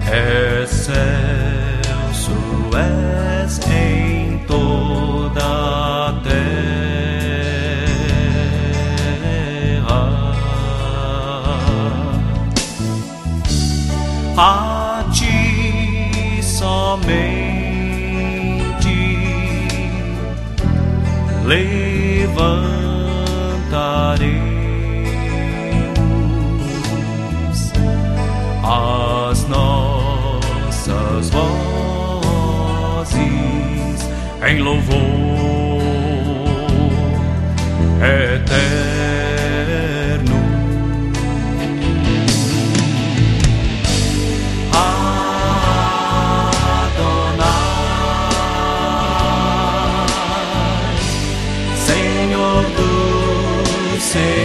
Excelso és em toda a terra. A ti somente levantaremos as nossas vozes em louvor eterno. Adonai, Senhor dos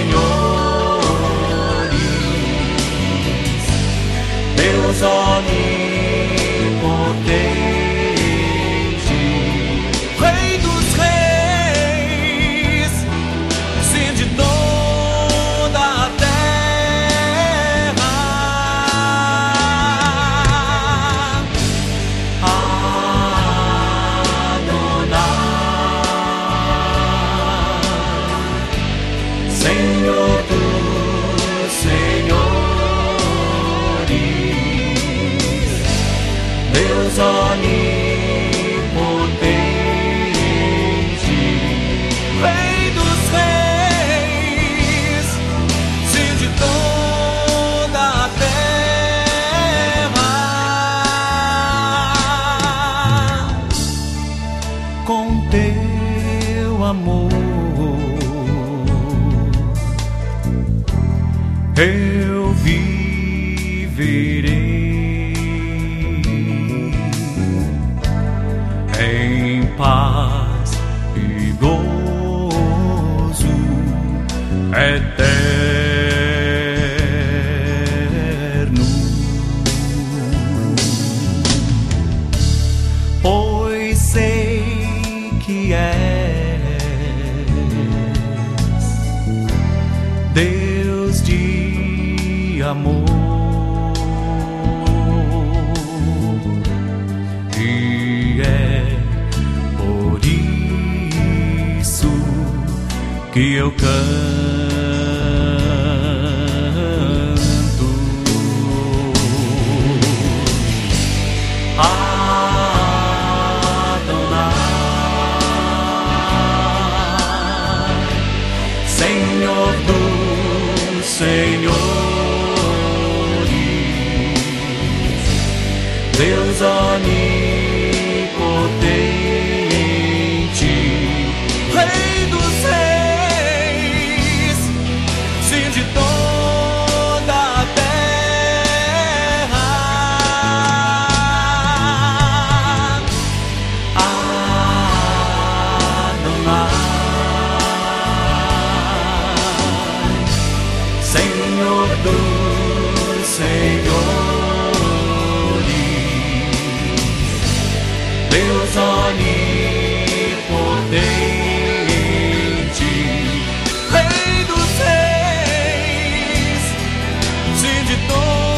senhores, Deus onipotente, Rei dos reis, sim de toda a terra. Adonai, Senhor dos senhores, Deus onipotente, Rei dos reis, sim de toda a terra. Com teu amor eu viverei em paz e gozo eterno, pois sei que és Deus de amor, e é por isso que eu canto. Adonai, Senhor dos senhores, Deus onipotente, Rei dos reis, sim de toda a terra. Adonai, Senhor dos senhores, Deus onipotente, Rei dos reis, sim de toda